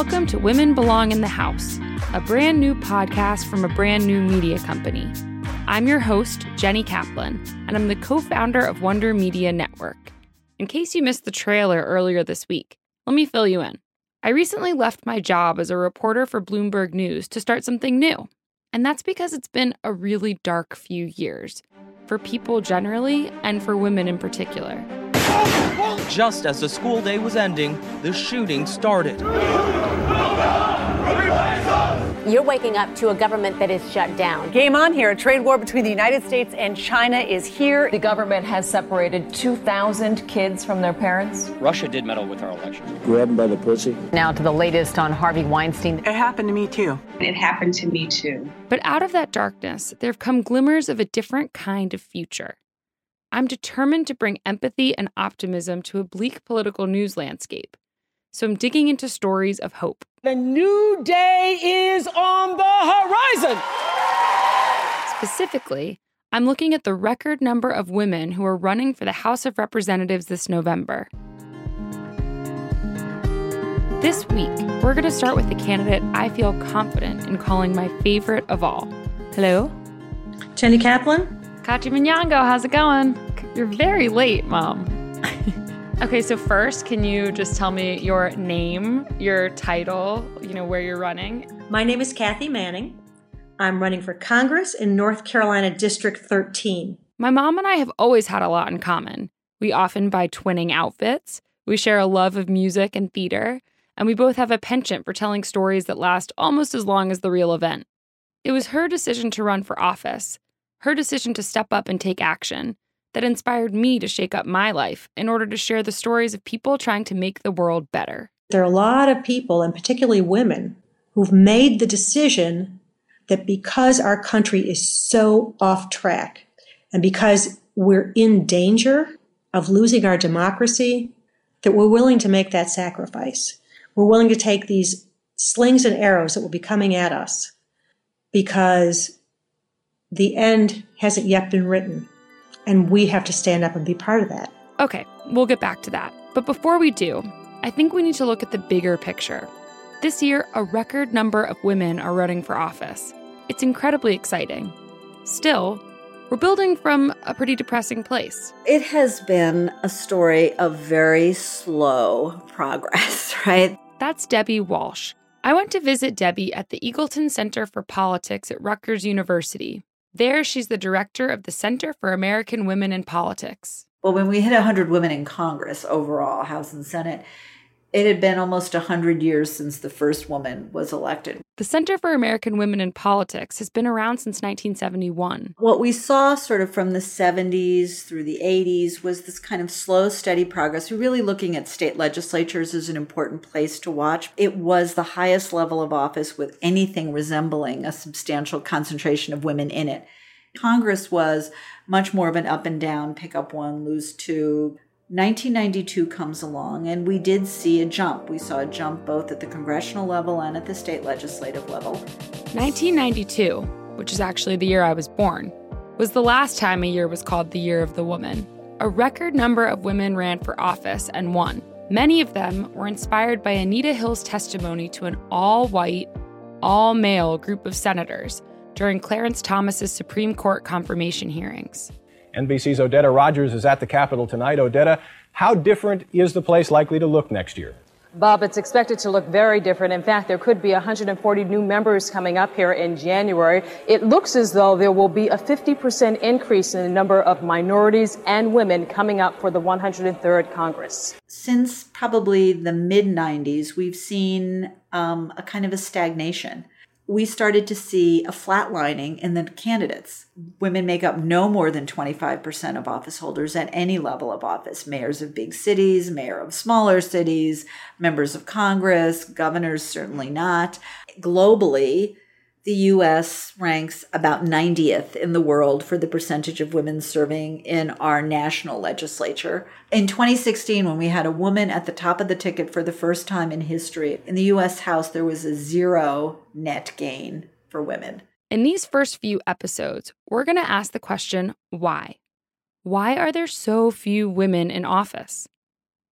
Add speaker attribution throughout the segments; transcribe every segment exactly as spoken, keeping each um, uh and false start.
Speaker 1: Welcome to Women Belong in the House, a brand new podcast from a brand new media company. I'm your host, Jenny Kaplan, and I'm the co-founder of Wonder Media Network. In case you missed the trailer earlier this week, let me fill you in. I recently left my job as a reporter for Bloomberg News to start something new. And that's because it's been a really dark few years, for people generally and for women in particular.
Speaker 2: Just as the school day was ending, the shooting started.
Speaker 3: You're waking up to a government that is shut down.
Speaker 4: Game on here. A trade war between the United States and China is here.
Speaker 5: The government has separated two thousand kids from their parents.
Speaker 6: Russia did meddle with our elections.
Speaker 7: Grab them by the pussy.
Speaker 3: Now to the latest on Harvey Weinstein.
Speaker 4: It happened to me, too.
Speaker 8: It happened to me, too.
Speaker 1: But out of that darkness, there have come glimmers of a different kind of future. I'm determined to bring empathy and optimism to a bleak political news landscape. So I'm digging into stories of hope.
Speaker 9: The new day is on the horizon.
Speaker 1: Specifically, I'm looking at the record number of women who are running for the House of Representatives this November. This week, we're going to start with the candidate I feel confident in calling my favorite of all. Hello?
Speaker 10: Jenny Kaplan?
Speaker 1: Kachi Manyango, how's it going? You're very late, Mom. Okay, so first, can you just tell me your name, your title, you know, where you're running?
Speaker 10: My name is Kathy Manning. I'm running for Congress in North Carolina District thirteen.
Speaker 1: My mom and I have always had a lot in common. We often buy twinning outfits, we share a love of music and theater, and we both have a penchant for telling stories that last almost as long as the real event. It was her decision to run for office, her decision to step up and take action, that inspired me to shake up my life in order to share the stories of people trying to make the world better.
Speaker 10: There are a lot of people, and particularly women, who've made the decision that because our country is so off track and because we're in danger of losing our democracy, that we're willing to make that sacrifice. We're willing to take these slings and arrows that will be coming at us because the end hasn't yet been written. And we have to stand up and be part of that.
Speaker 1: Okay, we'll get back to that. But before we do, I think we need to look at the bigger picture. This year, a record number of women are running for office. It's incredibly exciting. Still, we're building from a pretty depressing place.
Speaker 11: It has been a story of very slow progress, right?
Speaker 1: That's Debbie Walsh. I went to visit Debbie at the Eagleton Center for Politics at Rutgers University. There, she's the director of the Center for American Women in Politics.
Speaker 11: Well, when we hit one hundred women in Congress overall, House and Senate, it had been almost one hundred years since the first woman was elected.
Speaker 1: The Center for American Women in Politics has been around since nineteen seventy-one.
Speaker 11: What we saw sort of from the seventies through the eighties was this kind of slow, steady progress. We're really looking at state legislatures as an important place to watch. It was the highest level of office with anything resembling a substantial concentration of women in it. Congress was much more of an up and down, pick up one, lose two. nineteen ninety-two comes along, and we did see a jump. We saw a jump both at the congressional level and at the state legislative level.
Speaker 1: nineteen ninety-two, which is actually the year I was born, was the last time a year was called the Year of the Woman. A record number of women ran for office and won. Many of them were inspired by Anita Hill's testimony to an all-white, all-male group of senators during Clarence Thomas's Supreme Court confirmation hearings.
Speaker 12: N B C's Odetta Rogers is at the Capitol tonight. Odetta, how different is the place likely to look next year?
Speaker 5: Bob, it's expected to look very different. In fact, there could be one hundred forty new members coming up here in January. It looks as though there will be a fifty percent increase in the number of minorities and women coming up for the one hundred third Congress.
Speaker 11: Since probably the mid nineties, we've seen um, a kind of a stagnation. We started to see a flatlining in the candidates. Women make up no more than twenty-five percent of office holders at any level of office. Mayors of big cities, mayor of smaller cities, members of Congress, governors certainly not. Globally, the U S ranks about ninetieth in the world for the percentage of women serving in our national legislature. In twenty sixteen, when we had a woman at the top of the ticket for the first time in history, in the U S House, there was a zero net gain for women.
Speaker 1: In these first few episodes, we're going to ask the question, why? Why are there so few women in office?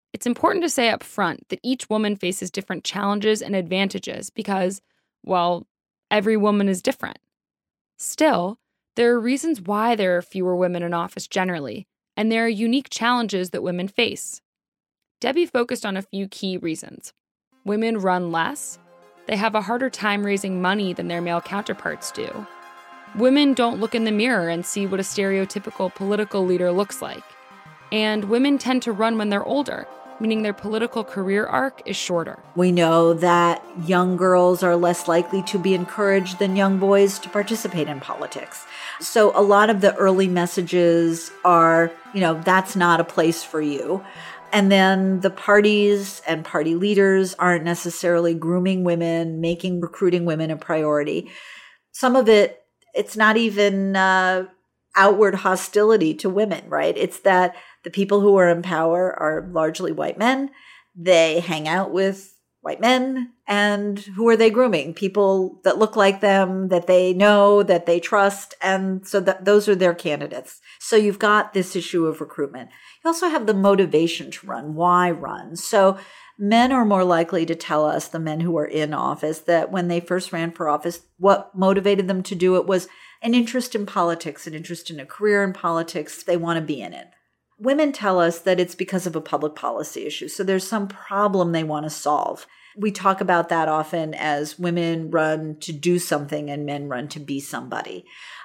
Speaker 1: It's important to say up front that each woman faces different challenges and advantages because, well, every woman is different. Still, there are reasons why there are fewer women in office generally, and there are unique challenges that women face. Debbie focused on a few key reasons. Women run less. They have a harder time raising money than their male counterparts do. Women don't look in the mirror and see what a stereotypical political leader looks like. And women tend to run when they're older, meaning their political career arc is shorter.
Speaker 11: We know that young girls are less likely to be encouraged than young boys to participate in politics. So a lot of the early messages are, you know, that's not a place for you. And then the parties and party leaders aren't necessarily grooming women, making recruiting women a priority. Some of it, it's not even uh, outward hostility to women, right? It's that the people who are in power are largely white men. They hang out with white men. And who are they grooming? People that look like them, that they know, that they trust. And so that those are their candidates. So you've got this issue of recruitment. You also have the motivation to run. Why run? So men are more likely to tell us, the men who are in office, that when they first ran for office, what motivated them to do it was an interest in politics, an interest in a career in politics. They want to be in it. Women tell us that it's because of a public policy issue. So there's some problem they want to solve. We talk about that often as women run to do something and men run to be somebody.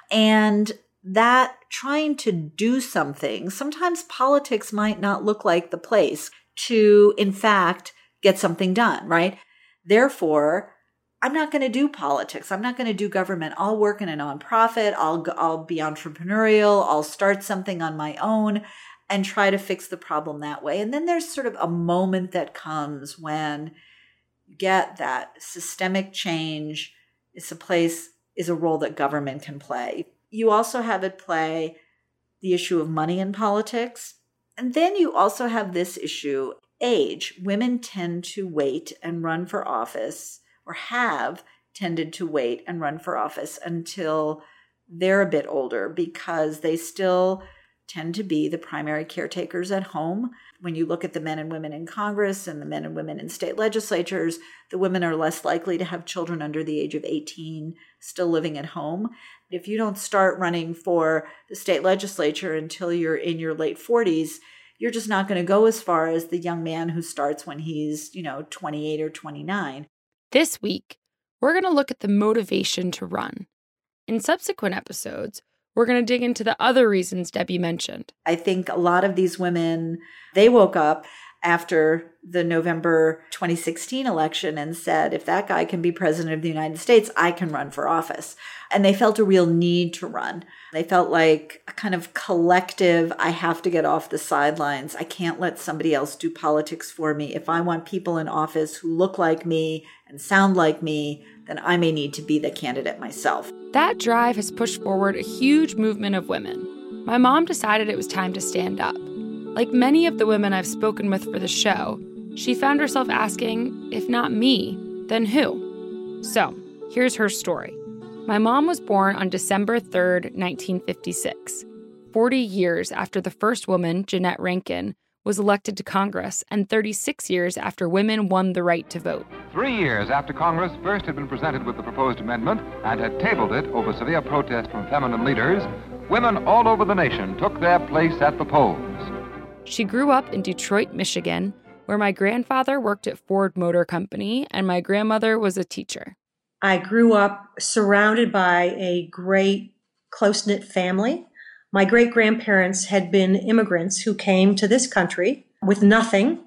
Speaker 11: And that trying to do something, sometimes politics might not look like the place to, in fact, get something done, right? Therefore, I'm not going to do politics. I'm not going to do government. I'll work in a nonprofit. I'll I'll be entrepreneurial. I'll start something on my own and try to fix the problem that way. And then there's sort of a moment that comes when you get that systemic change is a place, is a role that government can play. You also have at play the issue of money in politics. And then you also have this issue, age. Women tend to wait and run for office, or have tended to wait and run for office until they're a bit older, because they still tend to be the primary caretakers at home. When you look at the men and women in Congress and the men and women in state legislatures, the women are less likely to have children under the age of eighteen still living at home. If you don't start running for the state legislature until you're in your late forties, you're just not going to go as far as the young man who starts when he's, you know, twenty-eight or twenty-nine.
Speaker 1: This week, we're going to look at the motivation to run. In subsequent episodes, we're going to dig into the other reasons Debbie mentioned.
Speaker 11: I think a lot of these women, they woke up after the November twenty sixteen election and said, if that guy can be president of the United States, I can run for office. And they felt a real need to run. They felt like a kind of collective, I have to get off the sidelines. I can't let somebody else do politics for me. If I want people in office who look like me and sound like me, then I may need to be the candidate myself.
Speaker 1: That drive has pushed forward a huge movement of women. My mom decided it was time to stand up. Like many of the women I've spoken with for the show, she found herself asking, if not me, then who? So, here's her story. My mom was born on December third, nineteen fifty-six, forty years after the first woman, Jeannette Rankin, was elected to Congress, and thirty-six years after women won the right to vote.
Speaker 6: Three years after Congress first had been presented with the proposed amendment and had tabled it over severe protest from feminine leaders, women all over the nation took their place at the polls.
Speaker 1: She grew up in Detroit, Michigan, where my grandfather worked at Ford Motor Company and my grandmother was a teacher.
Speaker 10: I grew up surrounded by a great close-knit family. My great-grandparents had been immigrants who came to this country with nothing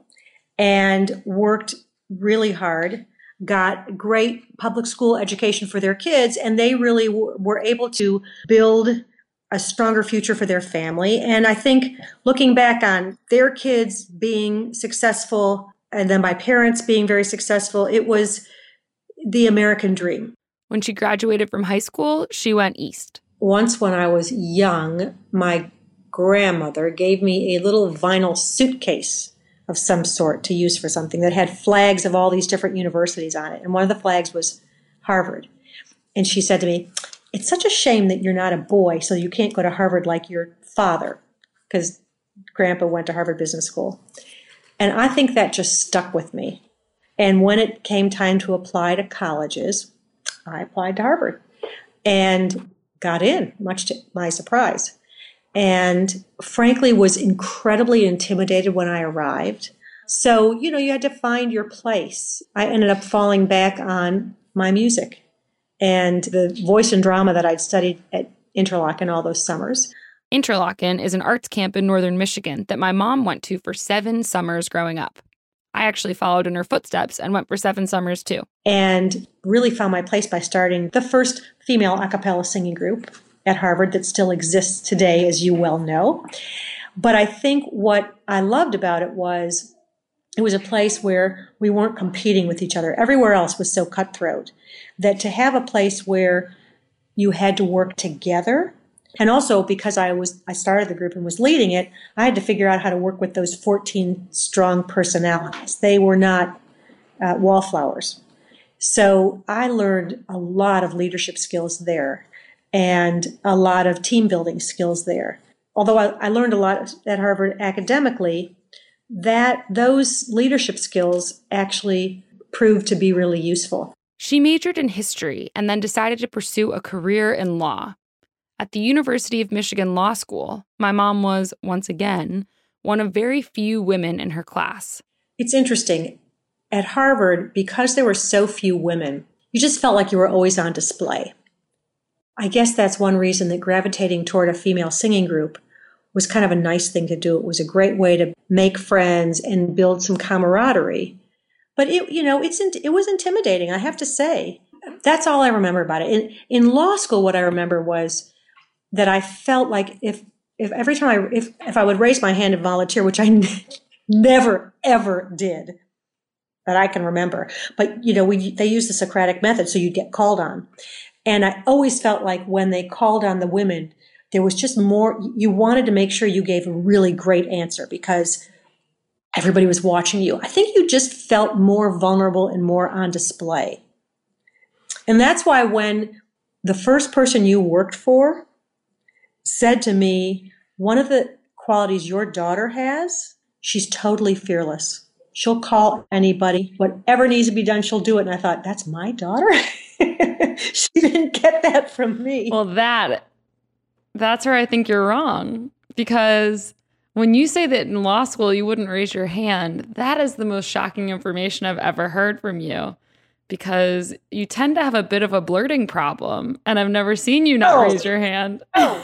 Speaker 10: and worked really hard, got great public school education for their kids, and they really w- were able to build a stronger future for their family. And I think looking back on their kids being successful and then my parents being very successful, it was the American dream.
Speaker 1: When she graduated from high school, she went east.
Speaker 10: Once when I was young, my grandmother gave me a little vinyl suitcase of some sort to use for something that had flags of all these different universities on it. And one of the flags was Harvard. And she said to me, it's such a shame that you're not a boy, so you can't go to Harvard like your father, because Grandpa went to Harvard Business School. And I think that just stuck with me. And when it came time to apply to colleges, I applied to Harvard and got in, much to my surprise. And frankly, was incredibly intimidated when I arrived. So, you know, you had to find your place. I ended up falling back on my music and the voice and drama that I'd studied at Interlochen all those summers.
Speaker 1: Interlochen is an arts camp in northern Michigan that my mom went to for seven summers growing up. I actually followed in her footsteps and went for seven summers too.
Speaker 10: And really found my place by starting the first female a cappella singing group at Harvard that still exists today, as you well know. But I think what I loved about it was it was a place where we weren't competing with each other. Everywhere else was so cutthroat that to have a place where you had to work together. And also because I was, I started the group and was leading it, I had to figure out how to work with those fourteen strong personalities. They were not uh, wallflowers. So I learned a lot of leadership skills there and a lot of team building skills there. Although I, I learned a lot at Harvard academically, that those leadership skills actually proved to be really useful.
Speaker 1: She majored in history and then decided to pursue a career in law. At the University of Michigan Law School, my mom was, once again, one of very few women in her class.
Speaker 10: It's interesting. At Harvard, because there were so few women, you just felt like you were always on display. I guess that's one reason that gravitating toward a female singing group was kind of a nice thing to do. It was a great way to make friends and build some camaraderie. But it, you know, it's it was intimidating, I have to say. That's all I remember about it. In in law school, what I remember was that I felt like if if every time I if if I would raise my hand and volunteer, which I n- never ever did, that I can remember. But you know, we they used the Socratic method, so you'd get called on, and I always felt like when they called on the women, there was just more. You wanted to make sure you gave a really great answer because everybody was watching you. I think you just felt more vulnerable and more on display, and that's why when the first person you worked for said to me, one of the qualities your daughter has, she's totally fearless. She'll call anybody. Whatever needs to be done, she'll do it. And I thought, that's my daughter? She didn't get that from me.
Speaker 1: Well, that, that's where I think you're wrong. Because when you say that in law school you wouldn't raise your hand, that is the most shocking information I've ever heard from you. Because you tend to have a bit of a blurting problem. And I've never seen you not
Speaker 10: oh.
Speaker 1: raise your hand.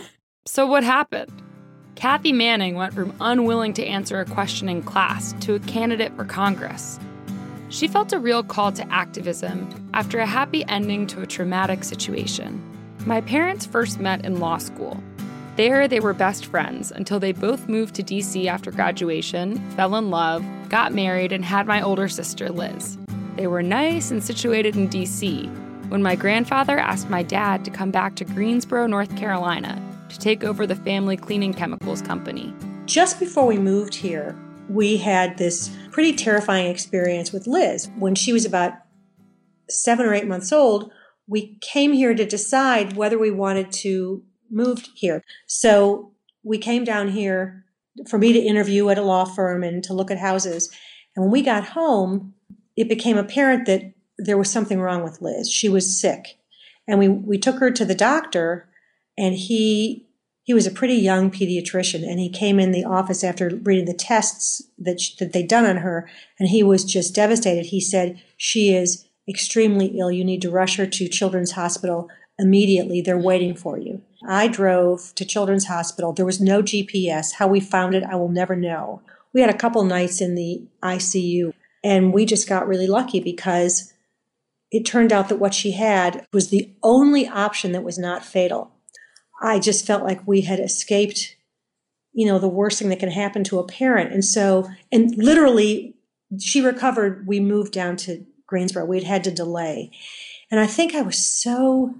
Speaker 1: So what happened? Kathy Manning went from unwilling to answer a question in class to a candidate for Congress. She felt a real call to activism after a happy ending to a traumatic situation. My parents first met in law school. There, they were best friends until they both moved to D C after graduation, fell in love, got married, and had my older sister, Liz. They were nice and situated in D C when my grandfather asked my dad to come back to Greensboro, North Carolina, to take over the family cleaning chemicals company.
Speaker 10: Just before we moved here, we had this pretty terrifying experience with Liz. When she was about seven or eight months old, we came here to decide whether we wanted to move here. So we came down here for me to interview at a law firm and to look at houses. And when we got home, it became apparent that there was something wrong with Liz. She was sick. And we, we took her to the doctor. And he he was a pretty young pediatrician, and he came in the office after reading the tests that, she, that they'd done on her, and he was just devastated. He said, she is extremely ill. You need to rush her to Children's Hospital immediately. They're waiting for you. I drove to Children's Hospital. There was no G P S. How we found it, I will never know. We had a couple nights in the I C U, and we just got really lucky because it turned out that what she had was the only option that was not fatal. I just felt like we had escaped, you know, the worst thing that can happen to a parent. And so, and literally, she recovered. We moved down to Greensboro. We'd had to delay. And I think I was so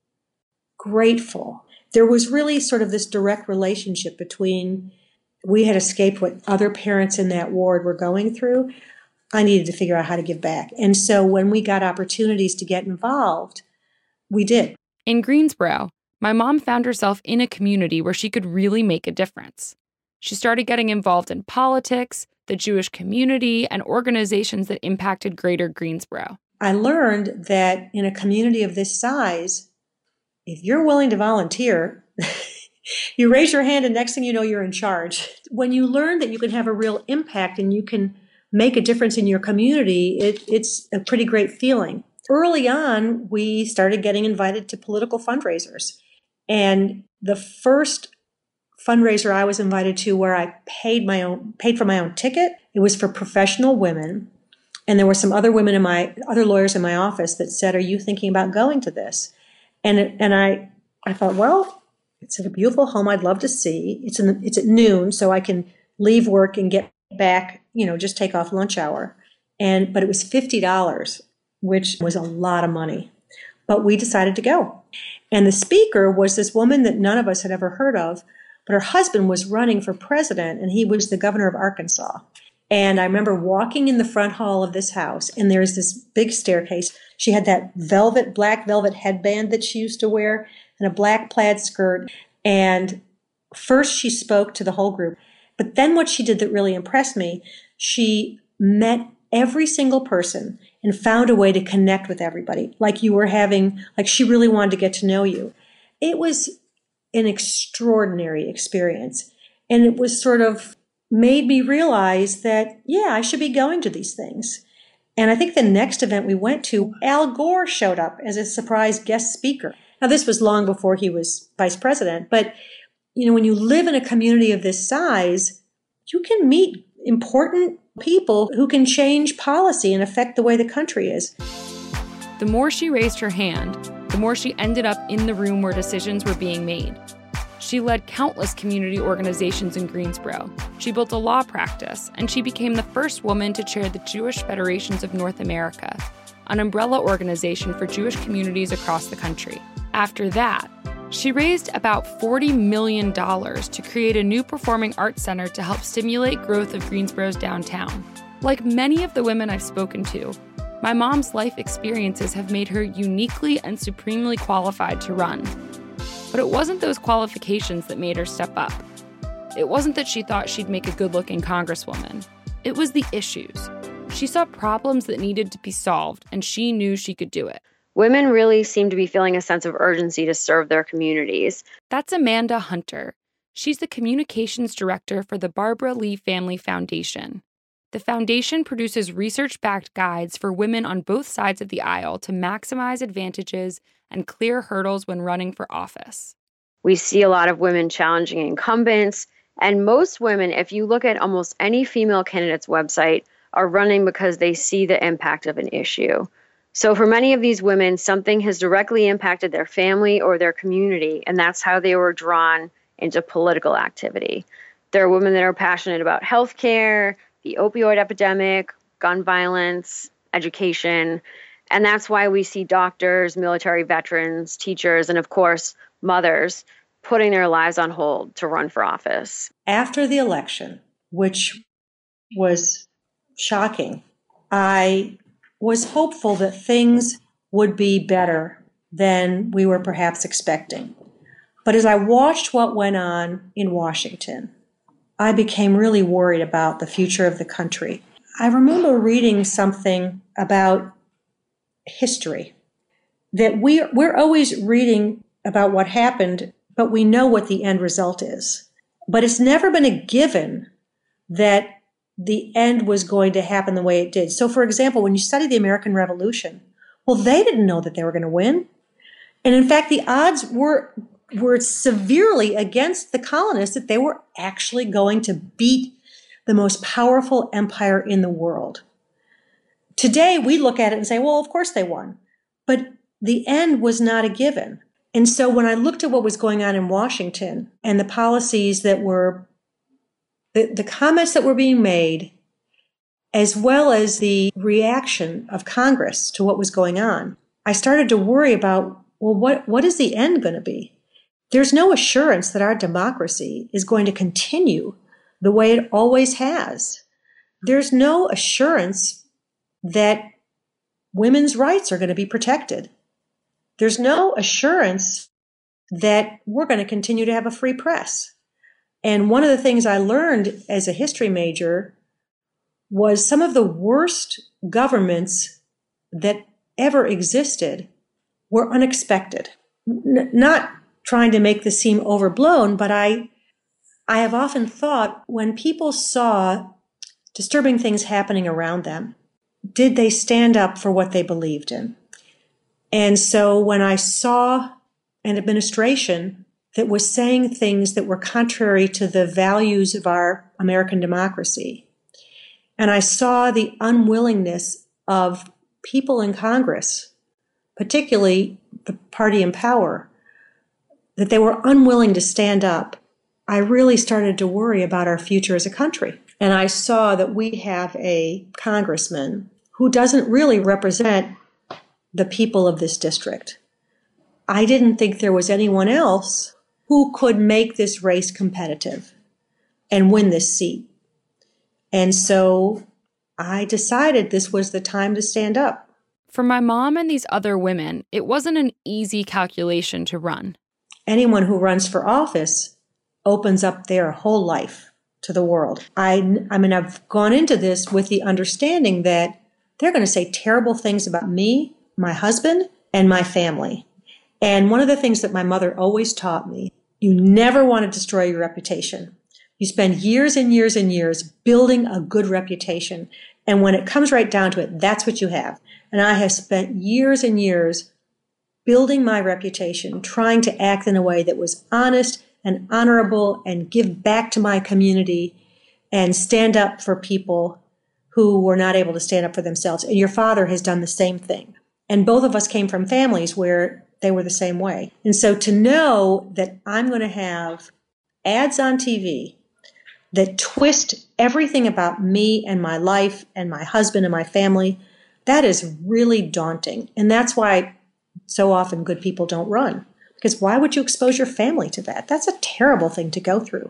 Speaker 10: grateful. There was really sort of this direct relationship between we had escaped what other parents in that ward were going through. I needed to figure out how to give back. And so when we got opportunities to get involved, we did.
Speaker 1: In Greensboro, my mom found herself in a community where she could really make a difference. She started getting involved in politics, the Jewish community, and organizations that impacted Greater Greensboro.
Speaker 10: I learned that in a community of this size, if you're willing to volunteer, you raise your hand and next thing you know, you're in charge. When you learn that you can have a real impact and you can make a difference in your community, it, it's a pretty great feeling. Early on, we started getting invited to political fundraisers. And the first fundraiser I was invited to where I paid my own, paid for my own ticket, it was for professional women. And there were some other women in my, other lawyers in my office that said, "Are you thinking about going to this?" And, and I, I thought, well, it's at a beautiful home I'd love to see. It's in the, it's at noon, so I can leave work and get back, you know, just take off lunch hour. And, but it was fifty dollars, which was a lot of money. But we decided to go. And the speaker was this woman that none of us had ever heard of, but her husband was running for president, and he was the governor of Arkansas. And I remember walking in the front hall of this house, and there's this big staircase. She had that velvet, black velvet headband that she used to wear, and a black plaid skirt. And first she spoke to the whole group. But then what she did that really impressed me, she met every single person and found a way to connect with everybody, like you were having, like she really wanted to get to know you. It was an extraordinary experience. And it was sort of made me realize that, yeah, I should be going to these things. And I think the next event we went to, Al Gore showed up as a surprise guest speaker. Now, this was long before he was vice president, but, you know, when you live in a community of this size, you can meet important people who can change policy and affect the way the country is.
Speaker 1: The more she raised her hand, the more she ended up in the room where decisions were being made. She led countless community organizations in Greensboro. She built a law practice, and she became the first woman to chair the Jewish Federations of North America, an umbrella organization for Jewish communities across the country. After that, she raised about forty million dollars to create a new performing arts center to help stimulate growth of Greensboro's downtown. Like many of the women I've spoken to, my mom's life experiences have made her uniquely and supremely qualified to run. But it wasn't those qualifications that made her step up. It wasn't that she thought she'd make a good-looking congresswoman. It was the issues. She saw problems that needed to be solved, and she knew she could do it.
Speaker 7: Women really seem to be feeling a sense of urgency to serve their communities.
Speaker 1: That's Amanda Hunter. She's the communications director for the Barbara Lee Family Foundation. The foundation produces research-backed guides for women on both sides of the aisle to maximize advantages and clear hurdles when running for office.
Speaker 7: We see a lot of women challenging incumbents, and most women, if you look at almost any female candidate's website, are running because they see the impact of an issue. So for many of these women, something has directly impacted their family or their community, and that's how they were drawn into political activity. There are women that are passionate about healthcare, the opioid epidemic, gun violence, education, and that's why we see doctors, military veterans, teachers, and of course, mothers putting their lives on hold to run for office.
Speaker 10: After the election, which was shocking, I was hopeful that things would be better than we were perhaps expecting. But as I watched what went on in Washington, I became really worried about the future of the country. I remember reading something about history, that we, we're always reading about what happened, but we know what the end result is. But it's never been a given that the end was going to happen the way it did. So, for example, when you study the American Revolution, well, they didn't know that they were going to win. And in fact, the odds were were severely against the colonists that they were actually going to beat the most powerful empire in the world. Today, we look at it and say, well, of course they won. But the end was not a given. And so when I looked at what was going on in Washington and the policies that were, the, the comments that were being made, as well as the reaction of Congress to what was going on, I started to worry about, well, what, what is the end going to be? There's no assurance that our democracy is going to continue the way it always has. There's no assurance that women's rights are going to be protected. There's no assurance that we're going to continue to have a free press. And one of the things I learned as a history major was some of the worst governments that ever existed were unexpected. N- not trying to make this seem overblown, but I, I have often thought when people saw disturbing things happening around them, did they stand up for what they believed in? And so when I saw an administration that was saying things that were contrary to the values of our American democracy, and I saw the unwillingness of people in Congress, particularly the party in power, that they were unwilling to stand up, I really started to worry about our future as a country. And I saw that we have a congressman who doesn't really represent the people of this district. I didn't think there was anyone else who could make this race competitive and win this seat. And so I decided this was the time to stand up.
Speaker 1: For my mom and these other women, it wasn't an easy calculation to run.
Speaker 10: Anyone who runs for office opens up their whole life to the world. I, I mean, I've gone into this with the understanding that they're going to say terrible things about me, my husband, and my family. And one of the things that my mother always taught me, you never want to destroy your reputation. You spend years and years and years building a good reputation. And when it comes right down to it, that's what you have. And I have spent years and years building my reputation, trying to act in a way that was honest and honorable and give back to my community and stand up for people who were not able to stand up for themselves. And your father has done the same thing. And both of us came from families where they were the same way. And so to know that I'm going to have ads on T V that twist everything about me and my life and my husband and my family, that is really daunting. And that's why so often good people don't run. Because why would you expose your family to that? That's a terrible thing to go through.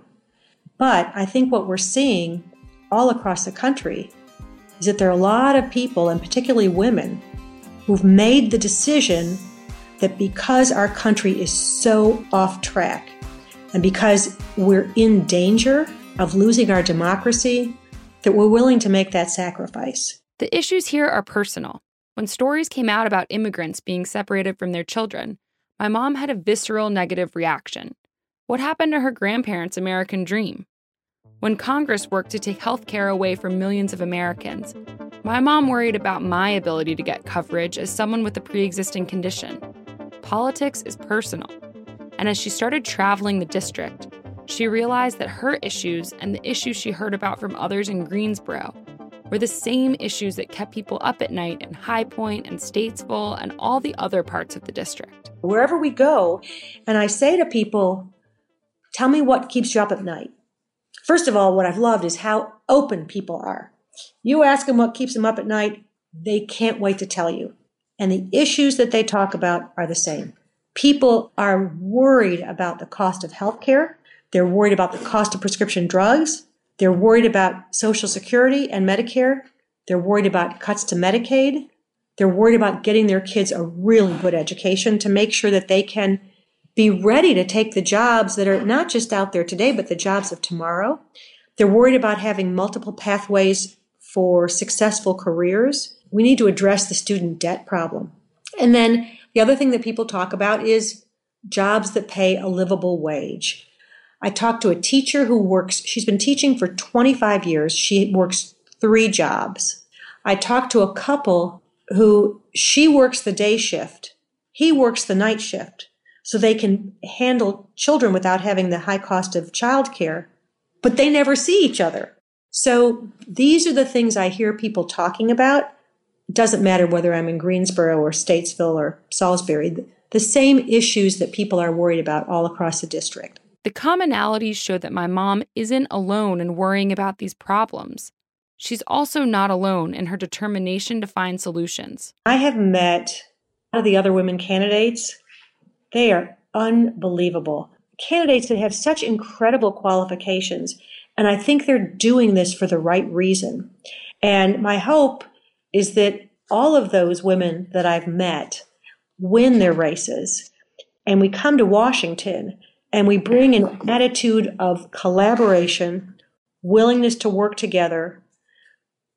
Speaker 10: But I think what we're seeing all across the country is that there are a lot of people, and particularly women, who've made the decision that because our country is so off track and because we're in danger of losing our democracy, that we're willing to make that sacrifice.
Speaker 1: The issues here are personal. When stories came out about immigrants being separated from their children, my mom had a visceral negative reaction. What happened to her grandparents' American dream? When Congress worked to take health care away from millions of Americans, my mom worried about my ability to get coverage as someone with a pre-existing condition. Politics is personal. And as she started traveling the district, she realized that her issues and the issues she heard about from others in Greensboro were the same issues that kept people up at night in High Point and Statesville and all the other parts of the district.
Speaker 10: Wherever we go, and I say to people, tell me what keeps you up at night. First of all, what I've loved is how open people are. You ask them what keeps them up at night, they can't wait to tell you. And the issues that they talk about are the same. People are worried about the cost of health care. They're worried about the cost of prescription drugs. They're worried about Social Security and Medicare. They're worried about cuts to Medicaid. They're worried about getting their kids a really good education to make sure that they can be ready to take the jobs that are not just out there today, but the jobs of tomorrow. They're worried about having multiple pathways for successful careers. We need to address the student debt problem. And then the other thing that people talk about is jobs that pay a livable wage. I talked to a teacher who works, she's been teaching for twenty-five years. She works three jobs. I talked to a couple who, she works the day shift. He works the night shift so they can handle children without having the high cost of childcare, but they never see each other. So these are the things I hear people talking about. It doesn't matter whether I'm in Greensboro or Statesville or Salisbury, the same issues that people are worried about all across the district.
Speaker 1: The commonalities show that my mom isn't alone in worrying about these problems. She's also not alone in her determination to find solutions.
Speaker 10: I have met a lot of the other women candidates. They are unbelievable. Candidates that have such incredible qualifications, and I think they're doing this for the right reason. And my hope is that all of those women that I've met win their races, and we come to Washington and we bring an attitude of collaboration, willingness to work together,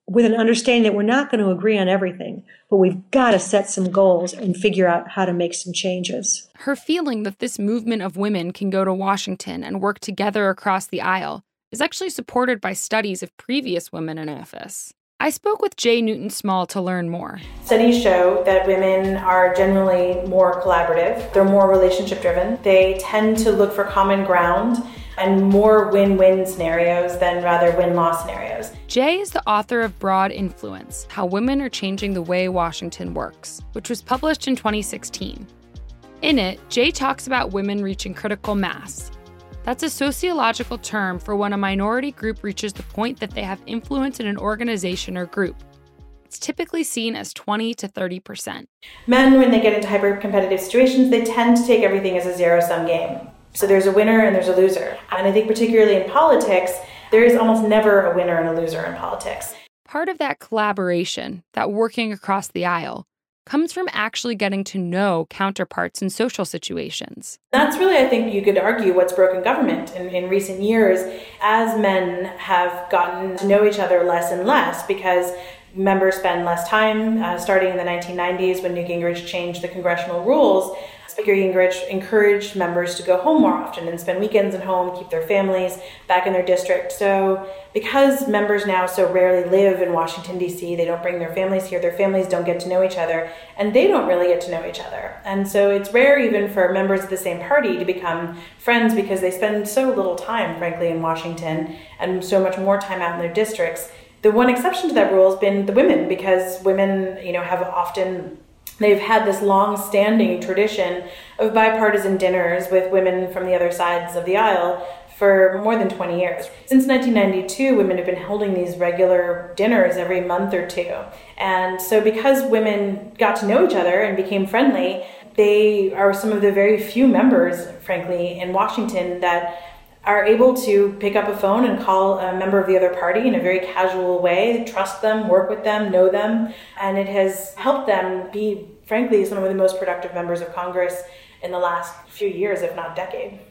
Speaker 10: with an understanding that we're not going to agree on everything, but we've got to set some goals and figure out how to make some changes.
Speaker 1: Her feeling that this movement of women can go to Washington and work together across the aisle is actually supported by studies of previous women in office. I spoke with Jay Newton Small to learn more.
Speaker 13: Studies show that women are generally more collaborative. They're more relationship driven. They tend to look for common ground and more win-win scenarios than rather win-loss scenarios.
Speaker 1: Jay is the author of Broad Influence: How Women Are Changing the Way Washington Works, which was published in twenty sixteen. In it, Jay talks about women reaching critical mass. That's a sociological term for when a minority group reaches the point that they have influence in an organization or group. It's typically seen as twenty to thirty percent.
Speaker 13: Men, when they get into hyper-competitive situations, they tend to take everything as a zero-sum game. So there's a winner and there's a loser. And I think particularly in politics, there is almost never a winner and a loser in politics.
Speaker 1: Part of that collaboration, that working across the aisle, comes from actually getting to know counterparts in social situations.
Speaker 13: That's really, I think you could argue, what's broken government in, in recent years, as men have gotten to know each other less and less because members spend less time, uh, starting in the nineteen nineties when Newt Gingrich changed the congressional rules. Speaker Gingrich encouraged members to go home more often and spend weekends at home, keep their families back in their district. So because members now so rarely live in Washington, D C, they don't bring their families here, their families don't get to know each other, and they don't really get to know each other. And so it's rare even for members of the same party to become friends because they spend so little time, frankly, in Washington and so much more time out in their districts. The one exception to that rule has been the women, because women, you know, have often They've had this long-standing tradition of bipartisan dinners with women from the other sides of the aisle for more than twenty years. Since nineteen ninety-two, women have been holding these regular dinners every month or two. And so because women got to know each other and became friendly, they are some of the very few members, frankly, in Washington that are able to pick up a phone and call a member of the other party in a very casual way, trust them, work with them, know them, and it has helped them be, frankly, some of the most productive members of Congress in the last few years, if not decade.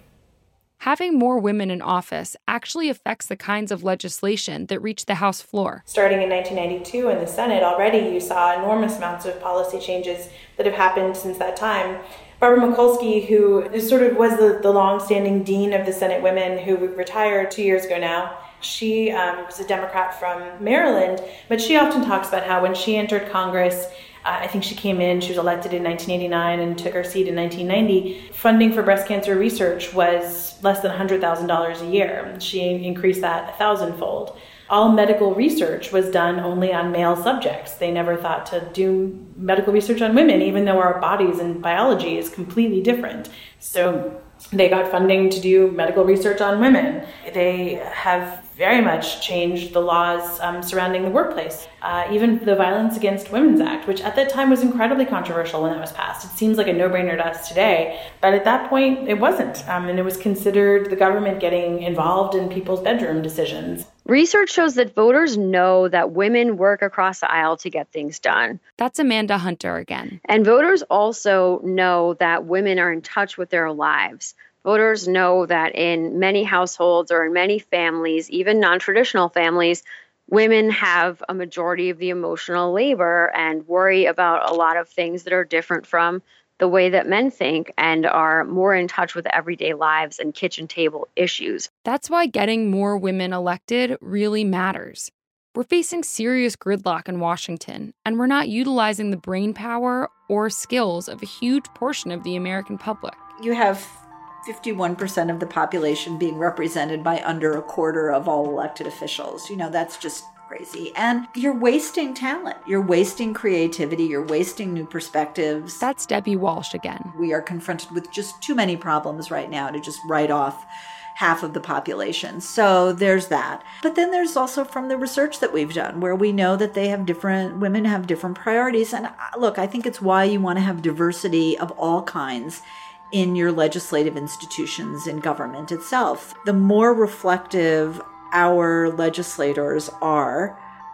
Speaker 1: Having more women in office actually affects the kinds of legislation that reach the House floor.
Speaker 13: Starting in nineteen ninety-two in the Senate, already you saw enormous amounts of policy changes that have happened since that time. Barbara Mikulski, who sort of was the, the long-standing dean of the Senate Women, who retired two years ago now, she um, was a Democrat from Maryland, but she often talks about how when she entered Congress, uh, I think she came in, she was elected in nineteen eighty-nine and took her seat in nineteen ninety, funding for breast cancer research was less than one hundred thousand dollars a year. She increased that a thousandfold. All medical research was done only on male subjects. They never thought to do medical research on women, even though our bodies and biology is completely different. So they got funding to do medical research on women. They have very much changed the laws um, surrounding the workplace. Uh, even the Violence Against Women's Act, which at that time was incredibly controversial when it was passed. It seems like a no-brainer to us today, but at that point it wasn't. Um, and it was considered the government getting involved in people's bedroom decisions.
Speaker 7: Research shows that voters know that women work across the aisle to get things done.
Speaker 1: That's Amanda Hunter again.
Speaker 7: And voters also know that women are in touch with their lives. Voters know that in many households or in many families, even non-traditional families, women have a majority of the emotional labor and worry about a lot of things that are different from the way that men think and are more in touch with everyday lives and kitchen table issues.
Speaker 1: That's why getting more women elected really matters. We're facing serious gridlock in Washington, and we're not utilizing the brainpower or skills of a huge portion of the American public.
Speaker 11: You have fifty-one percent of the population being represented by under a quarter of all elected officials. You know, that's just crazy. And you're wasting talent. You're wasting creativity. You're wasting new perspectives.
Speaker 1: That's Debbie Walsh again.
Speaker 11: We are confronted with just too many problems right now to just write off half of the population. So there's that. But then there's also from the research that we've done where we know that they have different, women have different priorities. And look, I think it's why you want to have diversity of all kinds in your legislative institutions in government itself. The more reflective our legislators are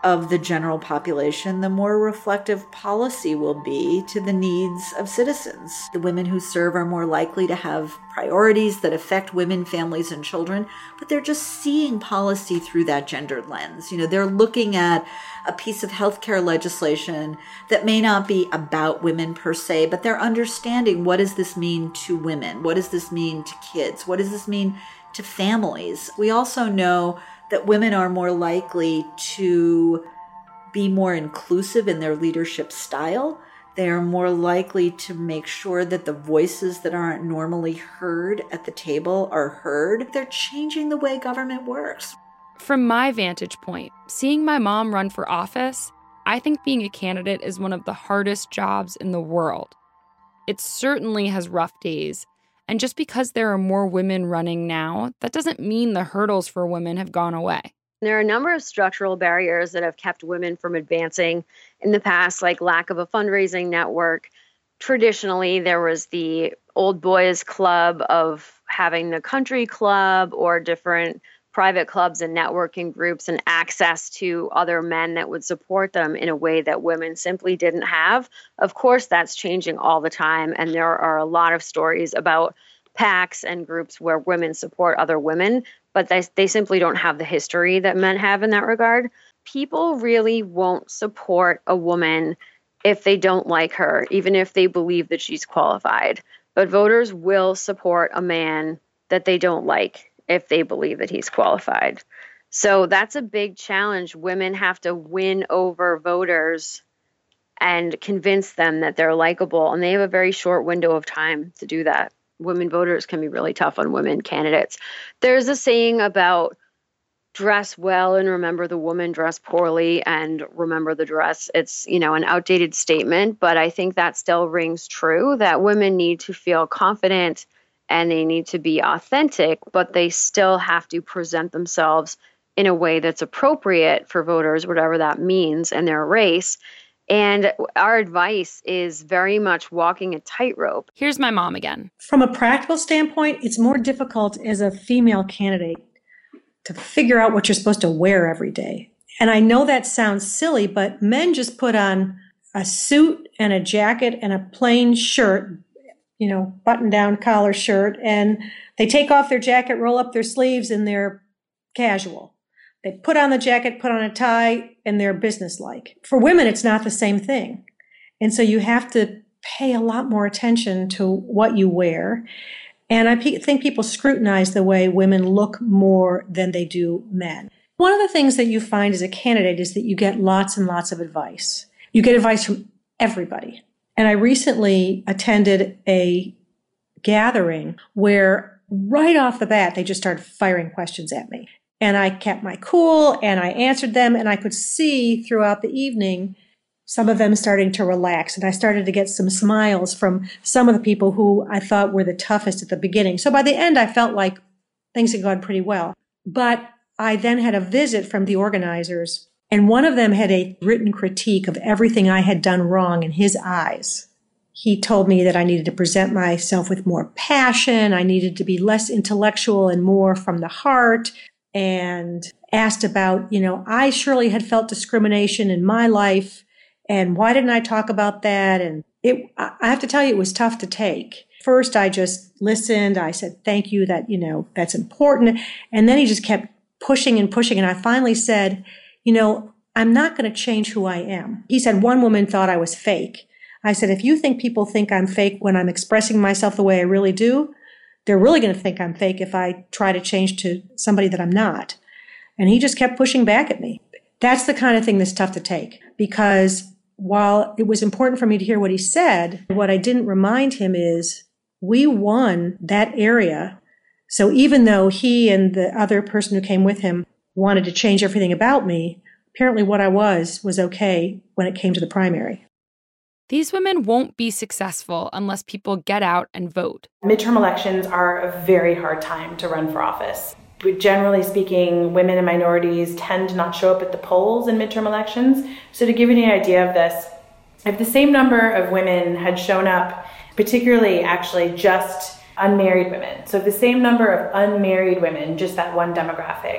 Speaker 11: of the general population, the more reflective policy will be to the needs of citizens. The women who serve are more likely to have priorities that affect women, families, and children, but they're just seeing policy through that gendered lens. You know, they're looking at a piece of healthcare legislation that may not be about women per se, but they're understanding, what does this mean to women? What does this mean to kids? What does this mean to families? We also know that women are more likely to be more inclusive in their leadership style. They are more likely to make sure that the voices that aren't normally heard at the table are heard. They're changing the way government works.
Speaker 1: From my vantage point, seeing my mom run for office, I think being a candidate is one of the hardest jobs in the world. It certainly has rough days. And just because there are more women running now, that doesn't mean the hurdles for women have gone away.
Speaker 7: There are a number of structural barriers that have kept women from advancing in the past, like lack of a fundraising network. Traditionally, there was the old boys club of having the country club or different private clubs and networking groups and access to other men that would support them in a way that women simply didn't have. Of course, that's changing all the time. And there are a lot of stories about PACs and groups where women support other women, but they, they simply don't have the history that men have in that regard. People really won't support a woman if they don't like her, even if they believe that she's qualified. But voters will support a man that they don't like if they believe that he's qualified. So that's a big challenge. Women have to win over voters and convince them that they're likable. And they have a very short window of time to do that. Women voters can be really tough on women candidates. There's a saying about dress well and remember the woman, dress poorly and remember the dress. It's, you know, an outdated statement, but I think that still rings true, that women need to feel confident and they need to be authentic, but they still have to present themselves in a way that's appropriate for voters, whatever that means, in their race. And our advice is very much walking a tightrope.
Speaker 1: Here's my mom again.
Speaker 10: From a practical standpoint, it's more difficult as a female candidate to figure out what you're supposed to wear every day. And I know that sounds silly, but men just put on a suit and a jacket and a plain shirt, you know, button-down collar shirt, and they take off their jacket, roll up their sleeves, and they're casual. They put on the jacket, put on a tie, and they're businesslike. For women, it's not the same thing. And so you have to pay a lot more attention to what you wear. And I pe- think people scrutinize the way women look more than they do men. One of the things that you find as a candidate is that you get lots and lots of advice. You get advice from everybody. And I recently attended a gathering where right off the bat, they just started firing questions at me. And I kept my cool and I answered them, and I could see throughout the evening some of them starting to relax. And I started to get some smiles from some of the people who I thought were the toughest at the beginning. So by the end, I felt like things had gone pretty well. But I then had a visit from the organizers, and one of them had a written critique of everything I had done wrong in his eyes. He told me that I needed to present myself with more passion. I needed to be less intellectual and more from the heart. And asked about, you know, I surely had felt discrimination in my life, and why didn't I talk about that? And it, I have to tell you, it was tough to take. First, I just listened. I said, thank you, that, you know, that's important. And then he just kept pushing and pushing. And I finally said, you know, I'm not going to change who I am. He said, one woman thought I was fake. I said, if you think people think I'm fake when I'm expressing myself the way I really do, they're really going to think I'm fake if I try to change to somebody that I'm not. And he just kept pushing back at me. That's the kind of thing that's tough to take, because while it was important for me to hear what he said, what I didn't remind him is we won that area. So even though he and the other person who came with him wanted to change everything about me, apparently what I was was okay when it came to the primary.
Speaker 1: These women won't be successful unless people get out and vote.
Speaker 13: Midterm elections are a very hard time to run for office. Generally speaking, women and minorities tend to not show up at the polls in midterm elections. So to give you an idea of this, if the same number of women had shown up, particularly actually just unmarried women, so if the same number of unmarried women, just that one demographic,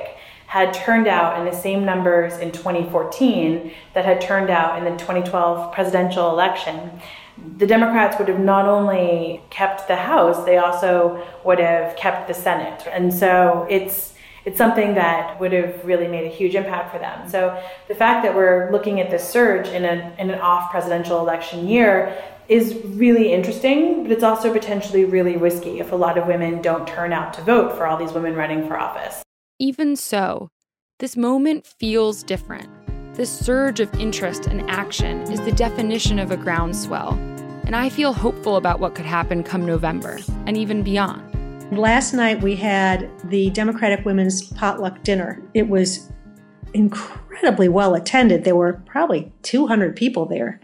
Speaker 13: had turned out in the same numbers in twenty fourteen that had turned out in the twenty twelve presidential election, the Democrats would have not only kept the House, they also would have kept the Senate. And so it's it's something that would have really made a huge impact for them. So the fact that we're looking at this surge in, a, in an off-presidential election year is really interesting, but it's also potentially really risky if a lot of women don't turn out to vote for all these women running for office.
Speaker 1: Even so, this moment feels different. This surge of interest and action is the definition of a groundswell, and I feel hopeful about what could happen come November and even beyond.
Speaker 10: Last night we had the Democratic Women's Potluck Dinner. It was incredibly well attended. There were probably two hundred people there.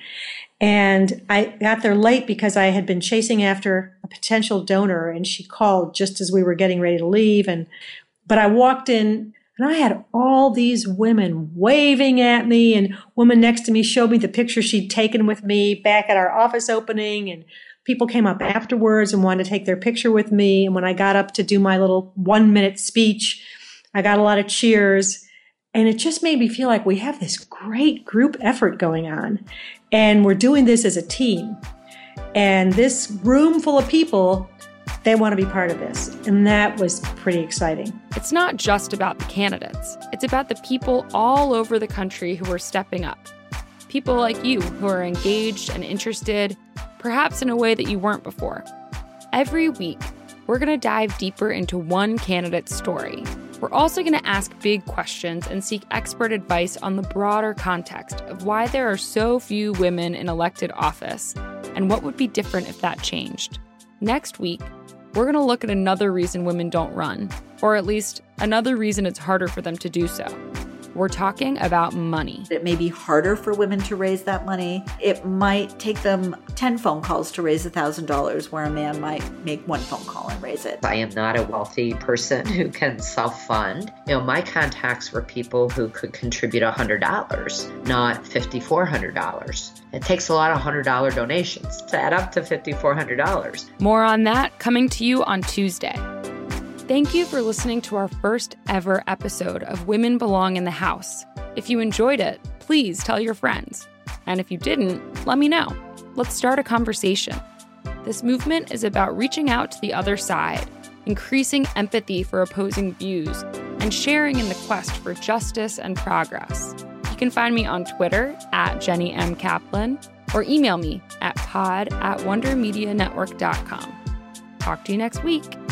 Speaker 10: And I got there late because I had been chasing after a potential donor, and she called just as we were getting ready to leave. And but I walked in, and I had all these women waving at me, and a woman next to me showed me the picture she'd taken with me back at our office opening, and people came up afterwards and wanted to take their picture with me. And when I got up to do my little one-minute speech, I got a lot of cheers. And it just made me feel like we have this great group effort going on. And we're doing this as a team. And this room full of people, they want to be part of this. And that was pretty exciting.
Speaker 1: It's not just about the candidates. It's about the people all over the country who are stepping up. People like you who are engaged and interested, perhaps in a way that you weren't before. Every week, we're going to dive deeper into one candidate's story. We're also going to ask big questions and seek expert advice on the broader context of why there are so few women in elected office and what would be different if that changed. Next week, we're going to look at another reason women don't run, or at least another reason it's harder for them to do so. We're talking about money.
Speaker 11: It may be harder for women to raise that money. It might take them ten phone calls to raise one thousand dollars, where a man might make one phone call and raise it.
Speaker 14: I am not a wealthy person who can self-fund. You know, my contacts were people who could contribute one hundred dollars, not five thousand four hundred dollars. It takes a lot of one hundred dollars donations to add up to five thousand four hundred dollars.
Speaker 1: More on that coming to you on Tuesday. Thank you for listening to our first ever episode of Women Belong in the House. If you enjoyed it, please tell your friends. And if you didn't, let me know. Let's start a conversation. This movement is about reaching out to the other side, increasing empathy for opposing views, and sharing in the quest for justice and progress. You can find me on Twitter at Jenny M. Kaplan or email me at pod at wonder media network dot com. Talk to you next week.